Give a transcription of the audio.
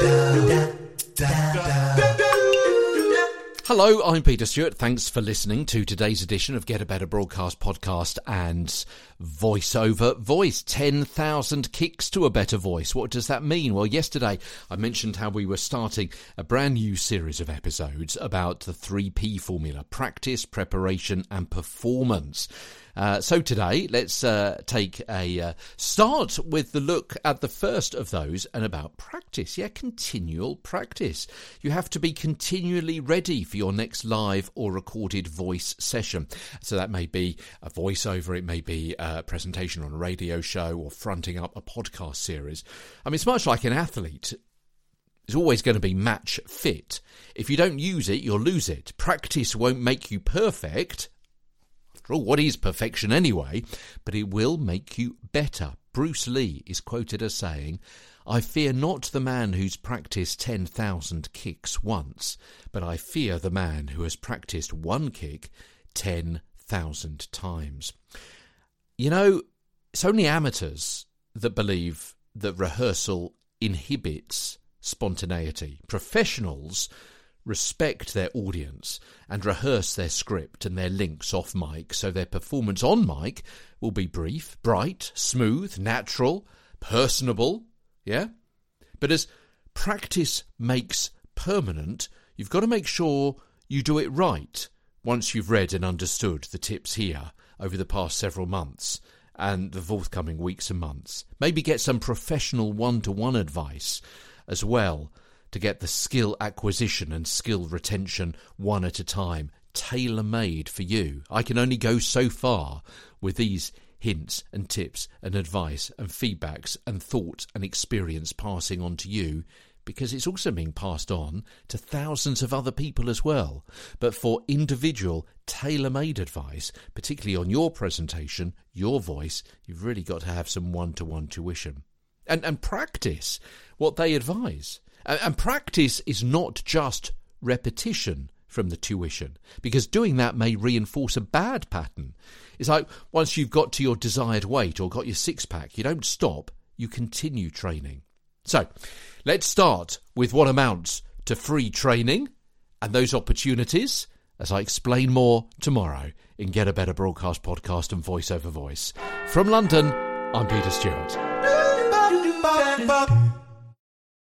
Hello, I'm Peter Stewart. Thanks for listening to today's edition of Get a Better Broadcast podcast and Voiceover Voice. 10,000 kicks to a better voice. What does that mean? Well, yesterday I mentioned how we were starting a brand new series of episodes about the 3P formula: practice, preparation and performance. So today, let's take a start with the look at the first of those and about practice. Yeah, continual practice. You have to be continually ready for your next live or recorded voice session. So that may be a voiceover, it may be a presentation on a radio show or fronting up a podcast series. I mean, it's much like an athlete. It's always going to be match fit. If you don't use it, you'll lose it. Practice won't make you perfect. After all, what is perfection anyway? But it will make you better. Bruce Lee is quoted as saying, "I fear not the man who's practiced 10,000 kicks once, but I fear the man who has practiced one kick 10,000 times." You know, it's only amateurs that believe that rehearsal inhibits spontaneity. Professionals respect their audience and rehearse their script and their links off mic, so their performance on mic will be brief, bright, smooth, natural, personable, yeah? But as practice makes permanent, you've got to make sure you do it right once you've read and understood the tips here over the past several months and the forthcoming weeks and months. Maybe get some professional one-to-one advice as well, to get the skill acquisition and skill retention one at a time, tailor-made for you. I can only go so far with these hints and tips and advice and feedbacks and thought and experience passing on to you, because it's also being passed on to thousands of other people as well. But for individual, tailor-made advice, particularly on your presentation, your voice, you've really got to have some one-to-one tuition. And practice what they advise. And practice is not just repetition from the tuition, because doing that may reinforce a bad pattern. It's like once you've got to your desired weight or got your six-pack, you don't stop, you continue training. So let's start with what amounts to free training and those opportunities, as I explain more tomorrow in Get a Better Broadcast podcast and Voiceover Voice. From London, I'm Peter Stewart.